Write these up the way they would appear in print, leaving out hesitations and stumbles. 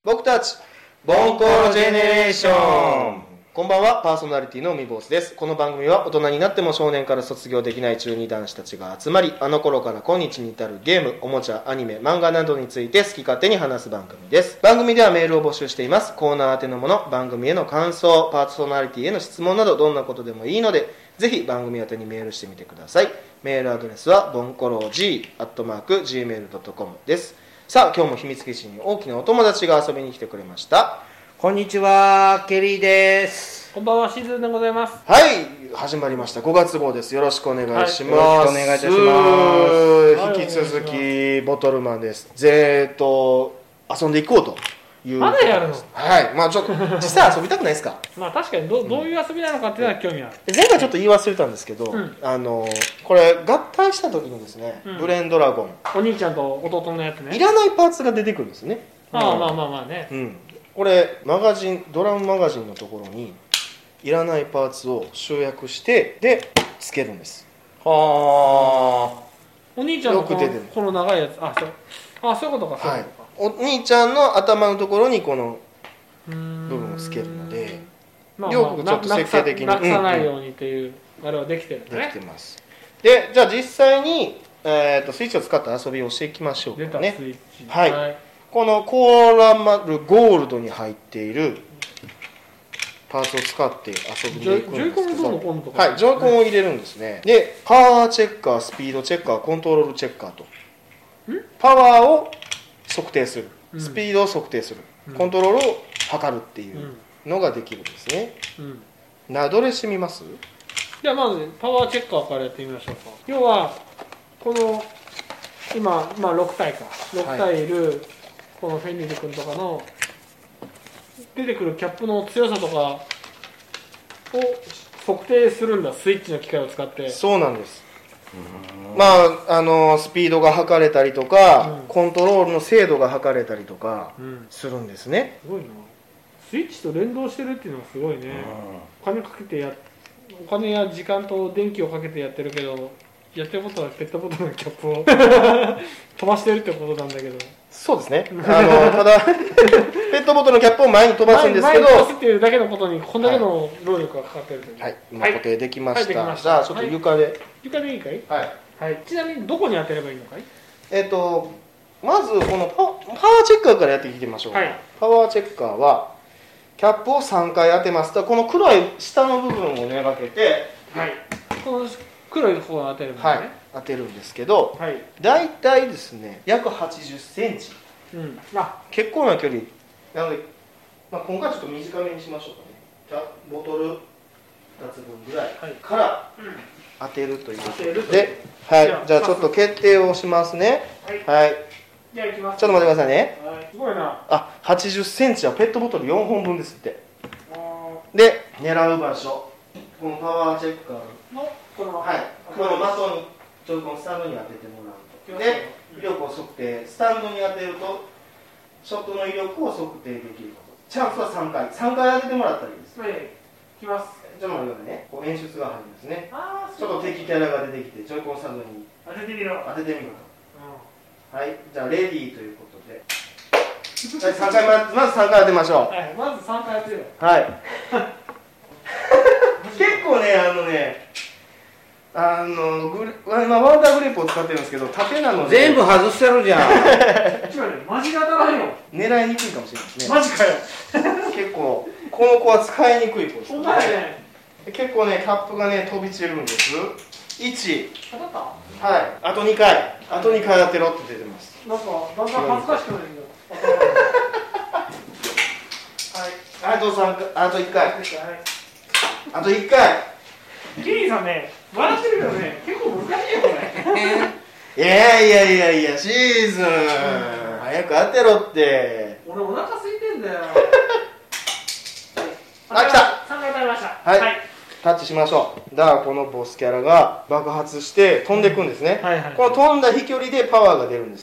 僕たちボンコロジェネレーション。こんばんは、パーソナリティのみ坊主です。この番組は大人になっても少年から卒業できない中二男子たちが集まり、あの頃から今日に至るゲーム、おもちゃ、アニメ、漫画などについて好き勝手に話す番組です。番組ではメールを募集しています。コーナー宛てのもの、番組への感想、パーソナリティへの質問などどんなことでもいいので、ぜひ番組宛てにメールしてみてください。メールアドレスはボンコロg@gmail.com です。さあ、今日も秘密基地に大きなお友達が遊びに来てくれました。 こんにちは、ケリーです。 こんばんは、しずでございます。 はい、始まりました5月号です。よろしくお願いします。 よろしくお願いいたします。 引き続きボトルマンです。遊んでいこうという。 まだやるの？ はい、まあちょっと実際遊びたくないですか？ まあ確かにどういう遊びなのかっていうのは興味ある。 前回ちょっと言い忘れたんですけど、これ合体した時にですね、ブレンドラゴン、 お兄ちゃんと弟のやつね。 いらないパーツが出てくるんですね。 まあね。 これドラムマガジンのところにいらないパーツを集約してでつけるんです。 はあ。お兄ちゃんのこの長いやつ、そういうことか。はい。 お兄ちゃんの頭のところにこの部分をつけるので、よくちょっと設計的になくさないようにというあれはできてるんだね。 できてます。で、じゃあ実際にスイッチを使った遊びをしていきましょうかね。 出たスイッチ。 はい。このコーラマルゴールドに入っているパーツを使って遊びでいくんですけど、ジョイコンのコンとか、はい、ジョイコンを入れるんですね。で、パワーチェッカー、スピードチェッカー、コントロールチェッカーと、パワーを測定する、スピードを測定する、コントロールを測るっていうのができるんですね。どれしてみます？ じゃあまずパワーチェッカーからやってみましょうか。要はこの今、6体か6体いる、このフェンリル君とかの出てくるキャップの強さとかを測定するんだ、スイッチの機械を使って。 そうなんです。スピードが測れたりとか、コントロールの精度が測れたりとかするんですね。 すごいな。スイッチと連動してるっていうのがすごいね。お金や時間と電気をかけてやってるけど、やってることはペットボトルのキャップを飛ばしてるってことなんだけど。そうですね。ただペットボトルのキャップを前に飛ばすんですけど、 前に飛ばすっていうだけのことにこんだけの労力がかかってるという。 はい、今固定できました。じゃあちょっと床でいいかい？ ちなみにどこに当てればいいのかい？ まずこのパワーチェッカーからやっていきましょう。パワーチェッカーはキャップを3回当てますと、この黒い下の部分をめがけて、 この黒い方を当てるんですね。 当てるんですけど、だいたいですね約80センチ、結構な距離なので、今回ちょっと短めにしましょうかね。ボトル2つ分ぐらいから当てるということで、じゃあちょっと決定をしますね。 じゃあいきます。 ちょっと待ってくださいね。 すごいな。 80センチはペットボトル4本分ですって。で、狙う場所、このパワーチェッカーのこの的にジョイコンスタンドに当ててもらうと。で、威力を測定、スタンドに当てるとショットの威力を測定できること。チャンスは3回当ててもらったらいいです。 いきます。 じゃあ待ってくださいね。演出が入るんですね。ちょっと敵キャラが出てきて、ジョイコンスタンドに当ててみろと。はい、じゃあレディーということで、まず3回当てましょう。まず3回当てる。 結構ね、今ワンダーグレープを使ってるんですけど、縦なので全部外してるじゃん。 マジで当たらんよ。 狙いにくいかもしれないですね。 マジかよ。 結構この子は使いにくい子ですね。結構ね、キャップがね飛び散るんです。1、あと2回当てろって出てます。 なんかだんだん恥ずかしくなるんだよ。 あと1回。あと1回。 ケリーさんね、笑ってるけどね、結構難しいよこれ。 いや、シーズン早く当てろって。 俺お腹空いてんだよ。 来た。 3回当たりました。 タッチしましょう。だからこのボスキャラが爆発して飛んでいくんですね。この飛んだ飛距離でパワーが出るんです。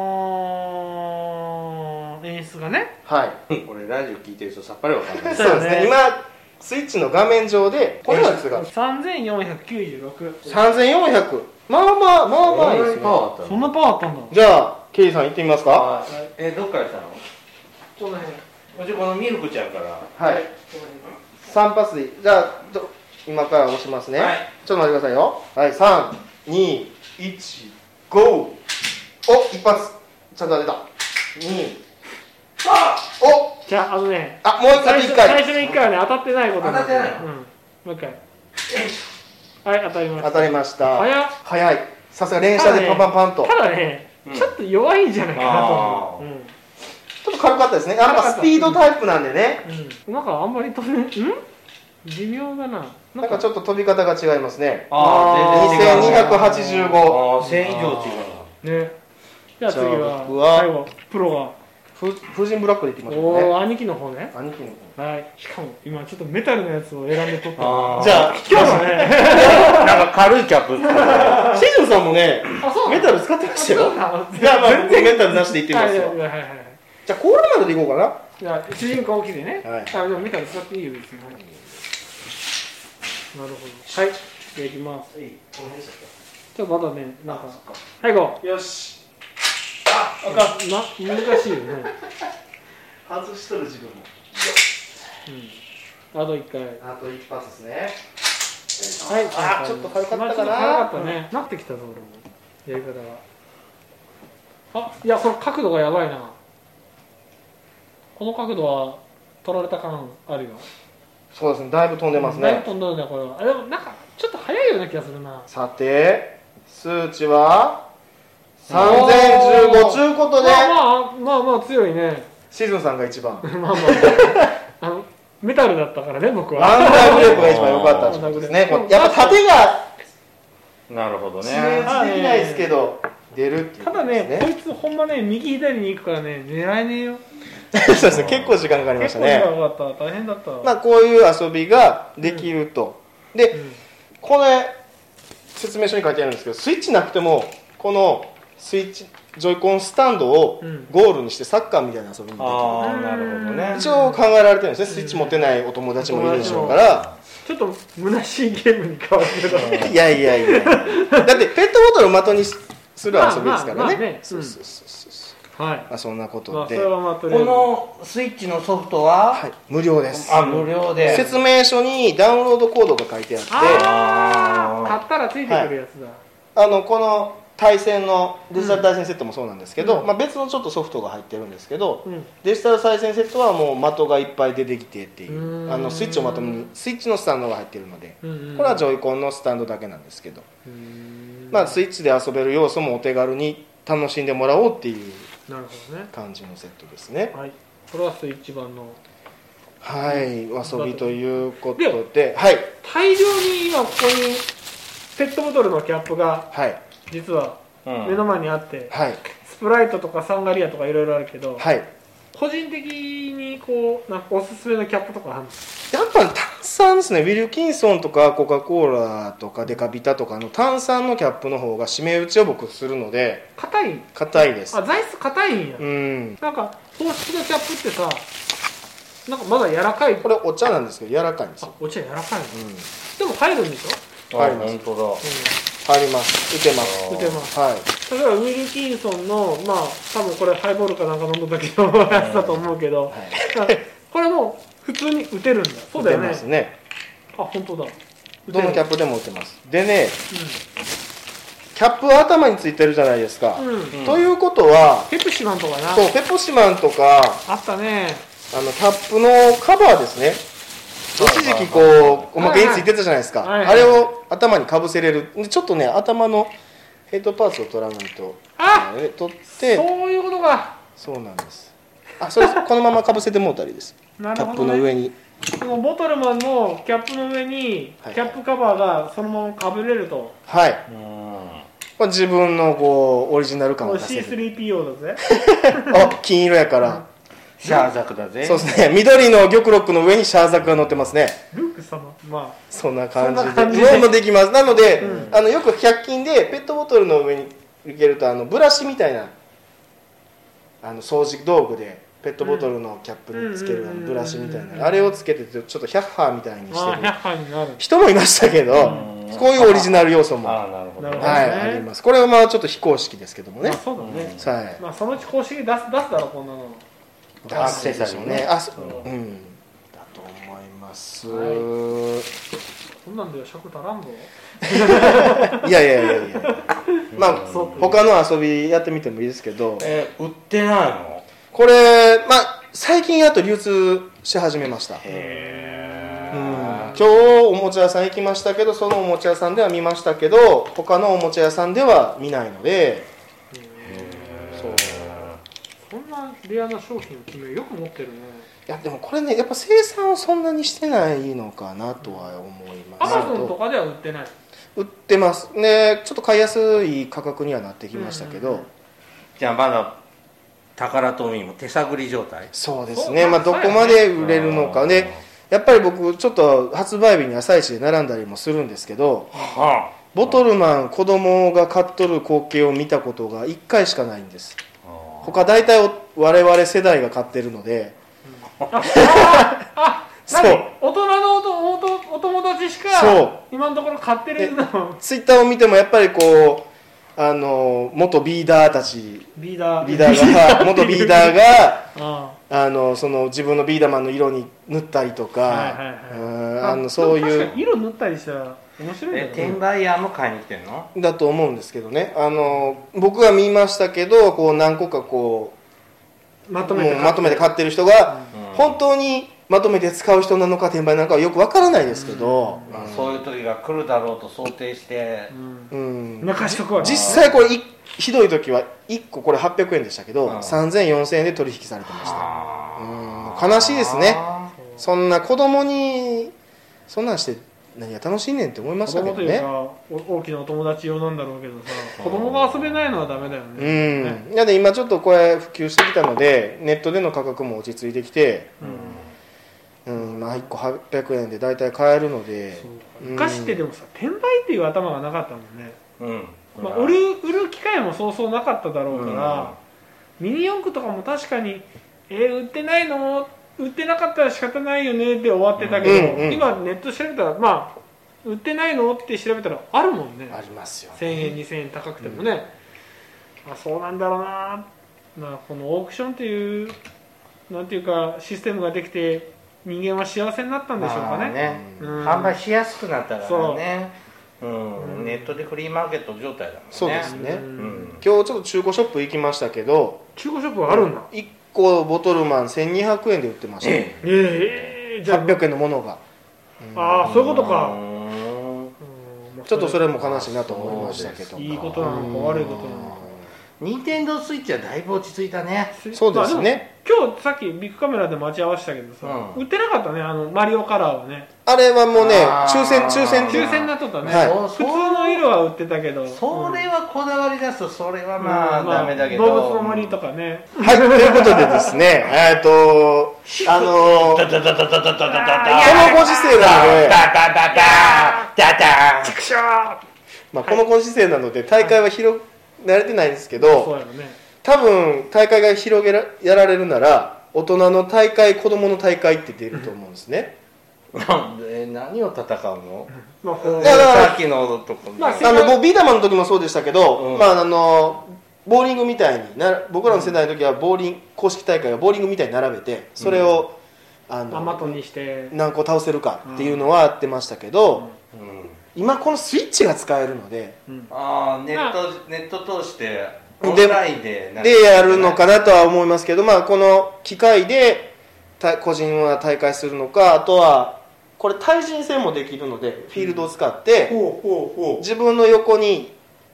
演出がね。 これラジオ聞いてる人さっぱりわかんない。 そうですね。今スイッチの画面上でこのやつが 3496。 3400。まあですね。 そんなパワーあったんだ。 じゃあケイさん行ってみますか。 どっから来たの？ この辺。 うちこのミルクちゃんからはい3パスでじゃあ今から押しますね、 はい、 ちょっと待ってくださいよ。はい321ゴー。お一発ちゃんと出た2おじゃあねあもう一回最初の1回はね当たってないことにな当たってないもう一回はい当たりました当たりました早いさすが連射でパンパンパンとただね、ちょっと弱いんじゃないかなと思う、 ちょっと軽かったですね。やっぱスピードタイプなんでね、 なんかあんまり飛べ微妙だな。 なんかちょっと飛び方が違いますね。 全然違う。 2285。 1000以上違う。 ね。じゃあ次は僕は最後プロが風神ブラックでいきましょうね。 おー兄貴の方ね。 兄貴の方。 はい。しかも今ちょっとメタルのやつを選んで撮った。 じゃあ今日はね。 なんか軽いキャップ。 シジュンさんもねあそうメタル使ってましたよ。 じゃあじゃあまあ僕メタルなしでいってみますよ。 はいはいはい。 じゃあコーラマルでいこうかな。 じゃあ主人公機でね。 はいあでもメタル使っていいよ別に。なるほど。はい。じゃあいきます。ちょっとまだねなんかはい行こう。 よし。 難しいよね。 外しとる自分も。 あと1回。 あと一発ですね。 はい。 あちょっと軽かったかな。 ちょっと軽かったね。なってきたぞ俺もやり方が。あいやこの角度がやばいな。この角度は取られた感あるよ。 そうですね。だいぶ飛んでますね。 だいぶ飛んでるねこれは。でもなんかちょっと早いような気がするな。 さて数値は3015ということで、 まあ強いね。 シズンさんが一番。 まあメタルだったからね僕は。 ワンダーグレープが一番良かったですね。やっぱ縦がなるほど示できないですけど出るっていう。 ただねこいつほんまね右左に行くからね狙えねえよ。 そうですね。結構時間かかりましたね。 結構時間かかった大変だった。 まあこういう遊びができると。でこれ説明書に書いてあるんですけど、スイッチなくてもこのスイッチジョイコンスタンドをゴールにしてサッカーみたいな遊びにできる。 なるほどね。 一応考えられてるんですね。スイッチ持ってないお友達もいるでしょうから。 ちょっと虚しいゲームに変わってるから。 いやだってペットボトルを的にする遊びですからね。そうはい。 まあそんなことで、 ここのスイッチのソフトは無料です。 無料で。 説明書にダウンロードコードが書いてあって、 買ったらついてくるやつだ。 この対戦のデジタル対戦セットもそうなんですけど、まあ別のちょっとソフトが入ってるんですけど、デジタル対戦セットはもう的がいっぱい出てきてっていう、スイッチをまとめにスイッチのスタンドが入ってるので、これはジョイコンのスタンドだけなんですけど、まあスイッチで遊べる要素もお手軽に楽しんでもらおうっていう感じのセットですね。 はい。これはスイッチ版の遊びということで、はい。 大量に今ここにペットボトルのキャップが実は目の前にあって、スプライトとかサンガリアとかいろいろあるけど、個人的にこうなんかおすすめのキャップとかあるんですか？ やっぱ炭酸ですね。ウィルキンソンとかコカ・コーラとかデカビタとかの炭酸のキャップの方が締め打ちを僕するので硬いです。 材質硬いんや。なんか公式のキャップってさ、なんかまだ柔らかい。 これお茶なんですけど柔らかいんですよ。 お茶柔らかいの、でも入るんでしょ？ 入ります。本当だ。 入ります。打てます。はい。 例えばウィルキンソンの多分これハイボールかなんか飲んだ時のやつだと思うけど、これも普通に打てるんだ。そうだよね。 打てますね。 あ、本当だ。 どのキャップでも打てます。でね、キャップは頭についてるじゃないですか。ということはペプシマンとかな。 そう、ペポシマンとかあったね。 キャップのカバーですね。一時期こうおまけについてたじゃないですか。あれを頭にかぶせれる。ちょっとね頭のヘッドパーツを取らないと取ってそういうことか。 そうなんです。それこのままかぶせてもうたりです。キャップの上にこのボトルマンのキャップの上にキャップカバーがそのままかぶれると。 はい。自分のこうオリジナル感を出せる。 C3PO だぜ。 金色やから。 シャーザクだぜ。 そうですね。緑の玉ロックの上にシャーザクが乗ってますね。 ルーク様。 そんな感じで。もできます。なので、よく100均でペットボトルの上に入れるとブラシみたいな掃除道具でペットボトルのキャップにつけるブラシみたいなあれをつけてちょっとヒャッハーみたいにしてる人もいましたけど、こういうオリジナル要素もあります。これはちょっと非公式ですけどもね。 そうだね。 そのうち公式出すだろこんなの。 アクセサリーね。 だと思います、 こんなんでは尺足らんぞ。 いやまあ他の遊びやってみてもいいですけど、 売ってないの？ これまあ最近やっと流通し始めました。今日おもちゃ屋さん行きましたけど、そのおもちゃ屋さんでは見ましたけど、他のおもちゃ屋さんでは見ないので、 そんなレアな商品を決めよく持ってるね。 いやでもこれねやっぱ生産をそんなにしてないのかなとは思います。 アマゾンとかでは売ってない？ 売ってますね。ちょっと買いやすい価格にはなってきましたけど、 じゃあまだ宝トミーも手探り状態？ そうですね。まあどこまで売れるのかね。やっぱり僕ちょっと発売日に朝一で並んだりもするんですけど、ボトルマン子供が買っとる光景を見たことが1回しかないんです。他大体我々世代が買ってるので、 そう大人のお友達しか今のところ買ってるの。 ツイッターを見てもやっぱりこう元ビーダーたち元ビーダーがその自分のビーダーマンの色に塗ったりとか、そういう確かに色塗ったりしたら面白いね。 転売ヤーも買いに来てんの？ だと思うんですけどね。僕が見ましたけど、こう何個かこうまとめて買ってる人が、本当にまとめて使う人なのか転売なのかはよくわからないですけど、 そういう時が来るだろうと想定して、 任しとくわ。 実際これひどい時は1個これ800円でしたけど、3000、4000円で取引されてました。悲しいですね。そんな子供にそんなんして何が楽しいねんって思いましたけどね。 子供というか大きなお友達用なんだろうけどさ、子供が遊べないのはダメだよね。 いやで今ちょっとこれ普及してきたので、ネットでの価格も落ち着いてきて、まあ1個800円で大体買えるので。 昔ってでもさ、転売っていう頭がなかったもんね。まあ、売る機会もそうそうなかっただろうから、ミニ四駆とかも確かに売ってないの？売ってなかったら仕方ないよねで終わってたけど、今ネット調べたらまあ売ってないのって調べたらあるもんね。 ありますよ、ね、 1000円2000円高くてもね、そうなんだろうな。このオークションっていうなんていうかシステムができて人間は幸せになったんでしょうかね。 販売しやすくなったからね。ネットでフリーマーケット状態だもんね。 そうですね。今日ちょっと中古ショップ行きましたけど、 中古ショップはあるんだ。 1個ボトルマン1200円で売ってました。800円のものが。 そういうことか。 ちょっとそれも悲しいなと思いましたけど。 いいことなのか悪いことなのか。 ニンテンドースイッチはだいぶ落ち着いたね。 そうですね。 今日さっきビッグカメラで待ち合わせたけどさ、売ってなかったね、マリオカラーはね。 あれはもうね、抽選になっとったね。普通の色は売ってたけど、 それはこだわり出すとそれはまあダメだけど、 動物の森とかね。 はい、ということでですね、このご時世なので、このご時世なので大会は慣れてないんですけど、多分大会がやられるなら大人の大会、子供の大会って出ると思うんですね。 何を戦うの？ さっきのとこビーダーマンの時もそうでしたけど、ボーリングみたいに僕らの世代の時は公式大会がボーリングみたいに並べて、それを的にして何個倒せるかっていうのはやってましたけど、今このスイッチが使えるので、 ネット通してオンラインでやるのかなとは思いますけど、この機械で個人は大会するのか、あとはこれ対人戦もできるのでフィールドを使って自分の横に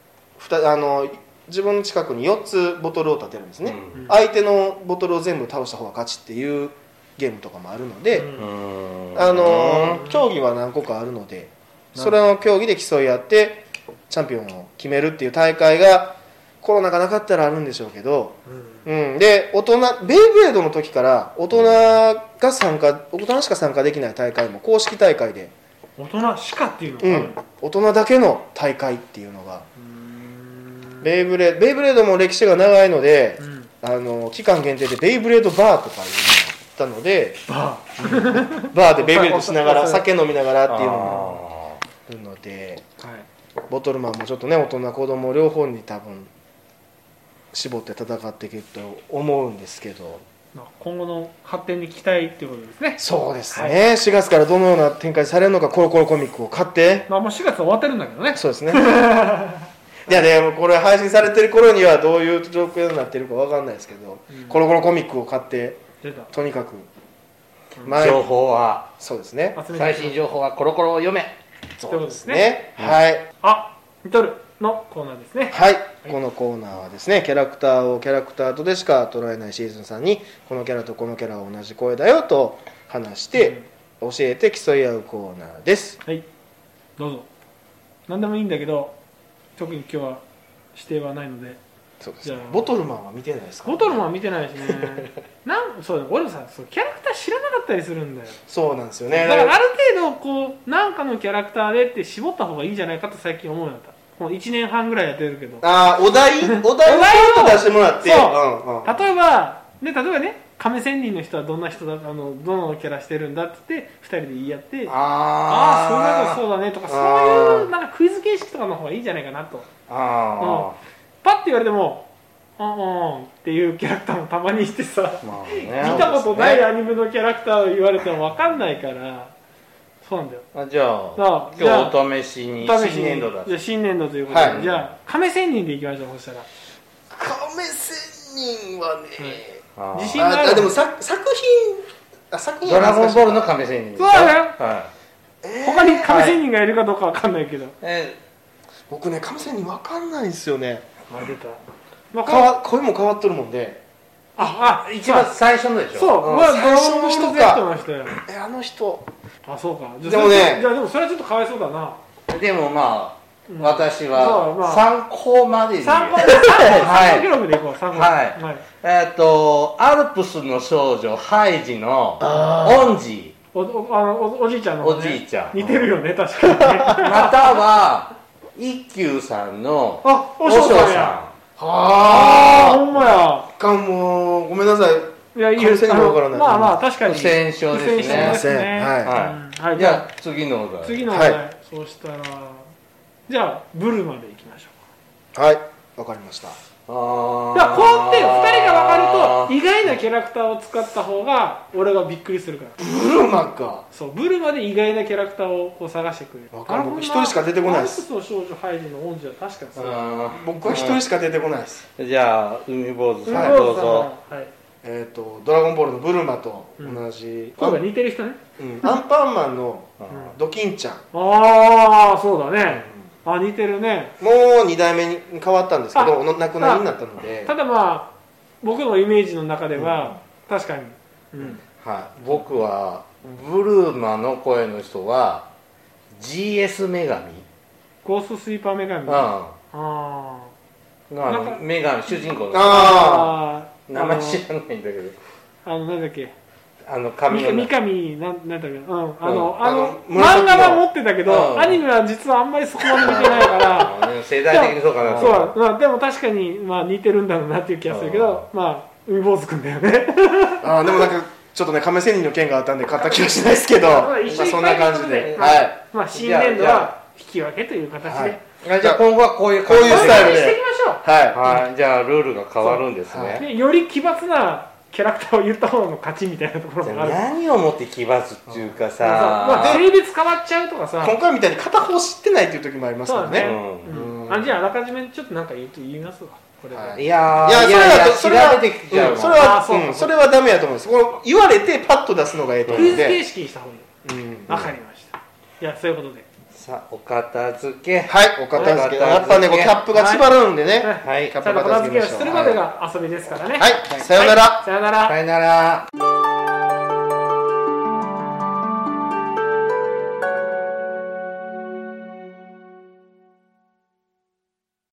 自分の近くに4つボトルを立てるんですね。相手のボトルを全部倒した方が勝ちっていうゲームとかもあるので、競技は何個かあるので、それの競技で競い合ってチャンピオンを決めるっていう大会がコロナがなかったらあるんでしょうけど、でベイブレードの時から大人しか参加できない大会も公式大会で大人しかっていうのがある、 大人だけの大会っていうのがベイブレードも歴史が長いので、期間限定でベイブレードバーとかいうのがあったのでバーでベイブレードしながら酒飲みながらっていうのもあるので、ボトルマンもちょっとね、大人子供両方に多分絞って戦っていけると思うんですけど、 今後の発展に期待っていうことですね。 そうですね、4月からどのような展開されるのか、コロコロコミックを買って、 もう4月終わってるんだけどね。 そうですねいやね、これ配信されてる頃にはどういう状況になってるかわかんないですけど、コロコロコミックを買ってとにかく情報はそうですね、 最新情報はコロコロを読め。 そうですね、はい。 リトルのコーナーですね。 はい、このコーナーはですね、キャラクターをキャラクターとでしか捉えないシーズンさんに、このキャラとこのキャラは同じ声だよと話して教えて競い合うコーナーです。 はい、どうぞ。何でもいいんだけど、特に今日は指定はないので。 そうですね。ボトルマンは見てないですか？ ボトルマンは見てないしねそうだ、俺もさ、キャラクター知らなかったりするんだよ。 そうなんですよね。 だからある程度こう何かのキャラクターでって絞った方がいいんじゃないかと最近思うようになった。この1年半ぐらいやってるけど、 お題を出してもらって、 例えばね、亀仙人の人はどんな人だ、どのキャラしてるんだって言って2人で言い合って、そういうのそうだねとか、そういうなんかクイズ形式とかの方がいいんじゃないかなと。パッて言われてもっていうキャラクターもたまにいてさ、見たことないアニメのキャラクターを言われても分かんないから、そうなんだよ。 じゃあ今日お試しに新年度だ。 じゃあ新年度ということで、じゃあ亀仙人でいきましょう。そしたら亀仙人はね、 自信がある。 でも作品ドラゴンボールの亀仙人。 そうだよ。他に亀仙人がいるかどうか分かんないけど、 僕ね、亀仙人分かんないんですよね。 出た。 声も変わっとるもんで。 一番最初のでしょ。 そう、 最初の人か。あの人。 そうか。 でもね、 でもそれはちょっとかわいそうだな。 でも私は参考までに。 参考記録でいこう。 アルプスの少女ハイジのオンジー。おじいちゃんの。 おじいちゃん。 似てるよね、確かに。 または一休さんのおしょうさん。ほんまや。 もうごめんなさい。 いや、いいよ。確かに。 戦勝ですね。 はい。 じゃあ次のお題。 そうしたら、じゃあブルマでいきましょう。はい、わかりました。 こうやって2人が分かると意外なキャラクターを使った方が俺がびっくりするから。 ブルマか。 そう、ブルマで意外なキャラクターをこう探してくれる。 僕一人しか出てこないです。 アルプスの少女ハイジのオンジは確かにそう。 僕は一人しか出てこないです。 じゃあ海坊主さんどうぞ。 ドラゴンボールのブルマと同じ。 声が似てる人ね。 アンパンマンのドキンちゃん。 そうだね。似てるね。 もう2代目に変わったんですけど、亡くなりになったので。 ただ僕のイメージの中では確かに。 僕はブルマの声の人は GS 女神。 ゴーストスイーパー女神。 女神主人公の。名前知らないんだけど。 なんだっけ。 三上なんだっけ。漫画は持ってたけど、アニメは実はあんまりそこまで見てないから。 世代的にそうかな。 そう、でも確かに似てるんだろうなっていう気がするけど、海坊主くんだよね。 でもなんかちょっとね、亀仙人の件があったんで買った気はしないですけど、そんな感じで。 新年度は引き分けという形で。 じゃあ今後はこういうスタイルでしていきましょう。 じゃあルールが変わるんですね。 より奇抜なキャラクターを言った方の勝ちみたいなところもある。 何をもって奇抜っていうかさ、 性別変わっちゃうとかさ、 今回みたいに片方知ってないっていう時もありますからね。 じゃああらかじめちょっとなんか言いますわ。これいや調べてきちゃう。 それはダメやと思うんです。言われてパッと出すのがいいと思うんで。 クイズ形式にした方がいい。わかりました。いや、そういうことで。 さあ、お片付け。 お片付け。やっぱね、キャップが縛るんでね。 キャップ片付けをするまでが遊びですからね。 さよなら。 さよなら。 さよなら。